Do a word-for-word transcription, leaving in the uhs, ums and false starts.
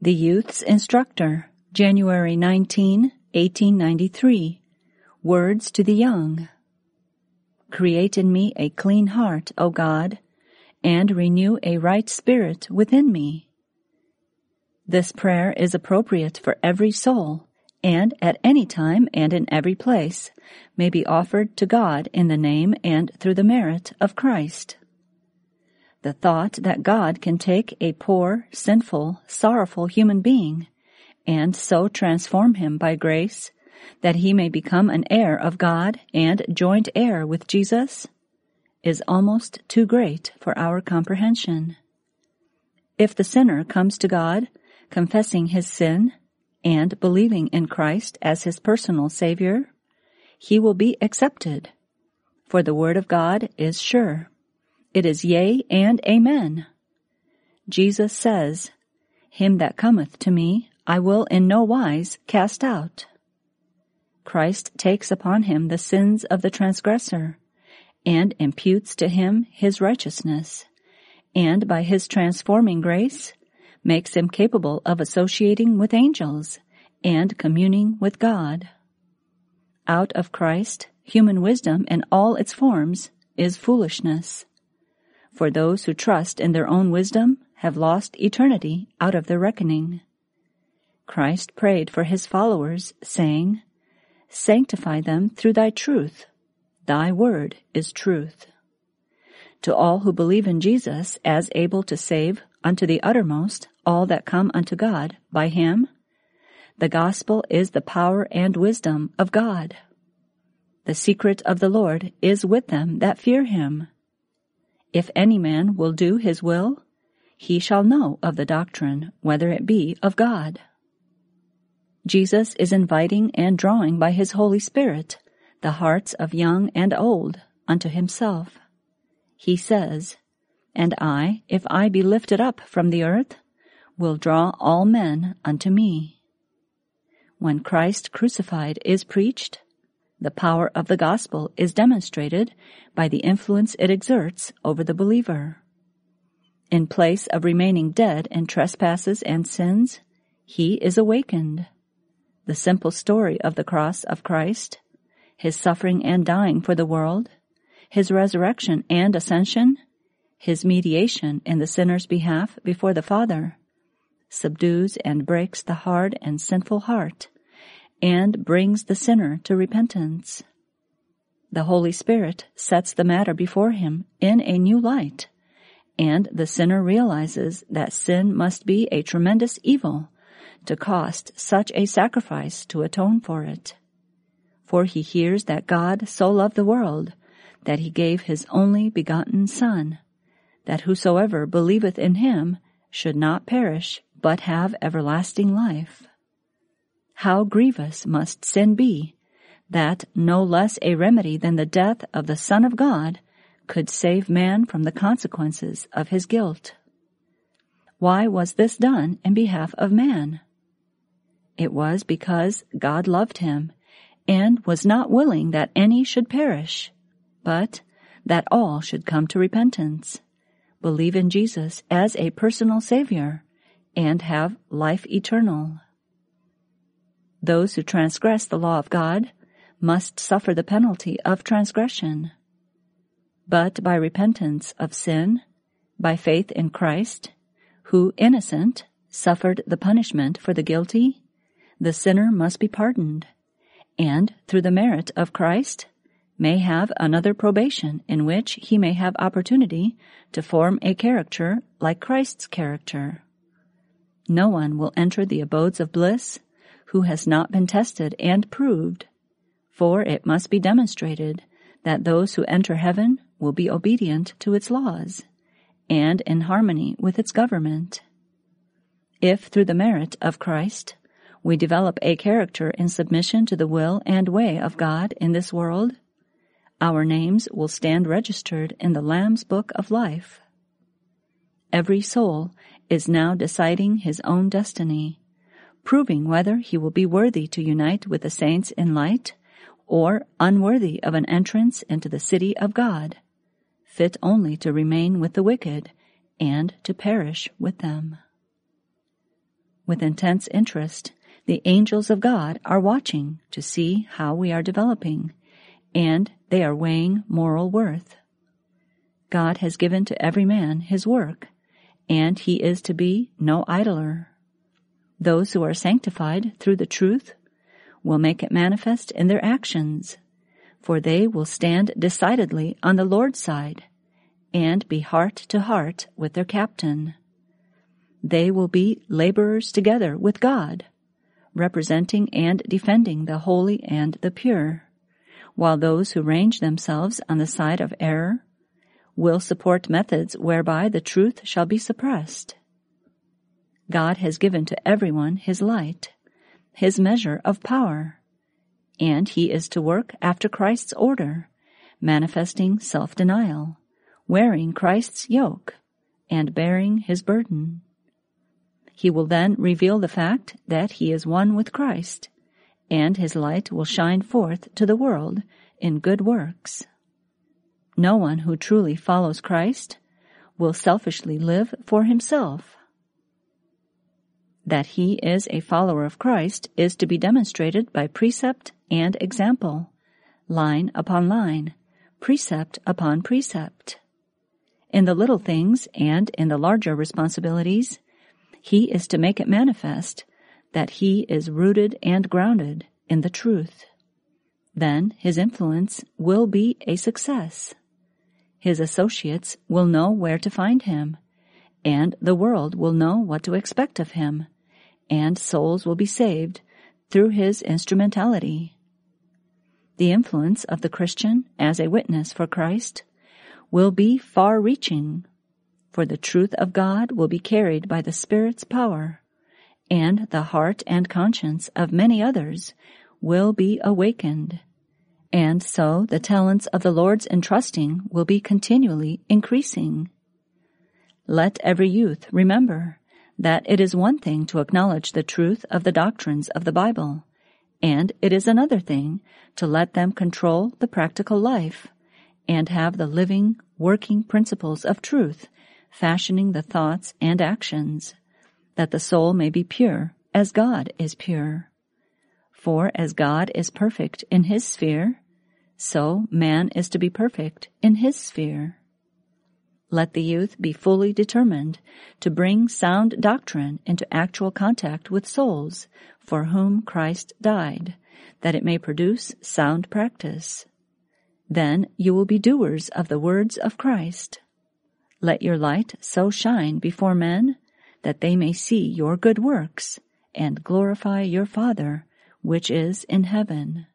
The Youth's Instructor, January nineteenth, eighteen ninety-three. Words to the Young. Create in me a clean heart, O God, and renew a right spirit within me. This prayer is appropriate for every soul, and at any time and in every place may be offered to God in the name and through the merit of Christ. The thought that God can take a poor, sinful, sorrowful human being and so transform him by grace that he may become an heir of God and joint heir with Jesus is almost too great for our comprehension. If the sinner comes to God, confessing his sin and believing in Christ as his personal Savior, he will be accepted, for the word of God is sure. It is yea and amen. Jesus says, "Him that cometh to me, I will in no wise cast out." Christ takes upon him the sins of the transgressor, and imputes to him his righteousness, and by his transforming grace, makes him capable of associating with angels and communing with God. Out of Christ, human wisdom in all its forms is foolishness. For those who trust in their own wisdom have lost eternity out of their reckoning. Christ prayed for his followers, saying, "Sanctify them through thy truth. Thy word is truth." To all who believe in Jesus as able to save unto the uttermost all that come unto God by him, the gospel is the power and wisdom of God. The secret of the Lord is with them that fear him. If any man will do his will, he shall know of the doctrine whether it be of God. Jesus is inviting and drawing by his Holy Spirit the hearts of young and old unto himself. He says, "And I, if I be lifted up from the earth, will draw all men unto me." When Christ crucified is preached, the power of the gospel is demonstrated by the influence it exerts over the believer. In place of remaining dead in trespasses and sins, he is awakened. The simple story of the cross of Christ, his suffering and dying for the world, his resurrection and ascension, his mediation in the sinner's behalf before the Father, subdues and breaks the hard and sinful heart, and brings the sinner to repentance. The Holy Spirit sets the matter before him in a new light, and the sinner realizes that sin must be a tremendous evil to cost such a sacrifice to atone for it. For he hears that God so loved the world that he gave his only begotten Son, that whosoever believeth in him should not perish, but have everlasting life. How grievous must sin be, that no less a remedy than the death of the Son of God could save man from the consequences of his guilt. Why was this done in behalf of man? It was because God loved him, and was not willing that any should perish, but that all should come to repentance, believe in Jesus as a personal Savior, and have life eternal. Those who transgress the law of God must suffer the penalty of transgression. But by repentance of sin, by faith in Christ, who, innocent, suffered the punishment for the guilty, the sinner must be pardoned, and, through the merit of Christ, may have another probation in which he may have opportunity to form a character like Christ's character. No one will enter the abodes of bliss who has not been tested and proved, for it must be demonstrated that those who enter heaven will be obedient to its laws, and in harmony with its government. If, through the merit of Christ, we develop a character in submission to the will and way of God in this world, our names will stand registered in the Lamb's Book of Life. Every soul is now deciding his own destiny, proving whether he will be worthy to unite with the saints in light, or unworthy of an entrance into the city of God, fit only to remain with the wicked and to perish with them. With intense interest, the angels of God are watching to see how we are developing, and they are weighing moral worth. God has given to every man his work, and he is to be no idler. Those who are sanctified through the truth will make it manifest in their actions, for they will stand decidedly on the Lord's side and be heart to heart with their captain. They will be laborers together with God, representing and defending the holy and the pure, while those who range themselves on the side of error will support methods whereby the truth shall be suppressed. God has given to everyone his light, his measure of power, and he is to work after Christ's order, manifesting self-denial, wearing Christ's yoke, and bearing his burden. He will then reveal the fact that he is one with Christ, and his light will shine forth to the world in good works. No one who truly follows Christ will selfishly live for himself. That he is a follower of Christ is to be demonstrated by precept and example, line upon line, precept upon precept. In the little things and in the larger responsibilities, he is to make it manifest that he is rooted and grounded in the truth. Then his influence will be a success. His associates will know where to find him, and the world will know what to expect of him, and souls will be saved through his instrumentality. The influence of the Christian as a witness for Christ will be far-reaching, for the truth of God will be carried by the Spirit's power, and the heart and conscience of many others will be awakened. And so the talents of the Lord's entrusting will be continually increasing. Let every youth remember that it is one thing to acknowledge the truth of the doctrines of the Bible, and it is another thing to let them control the practical life and have the living, working principles of truth fashioning the thoughts and actions, that the soul may be pure as God is pure. For as God is perfect in his sphere, so man is to be perfect in his sphere. Let the youth be fully determined to bring sound doctrine into actual contact with souls for whom Christ died, that it may produce sound practice. Then you will be doers of the words of Christ. Let your light so shine before men that they may see your good works and glorify your Father which is in heaven.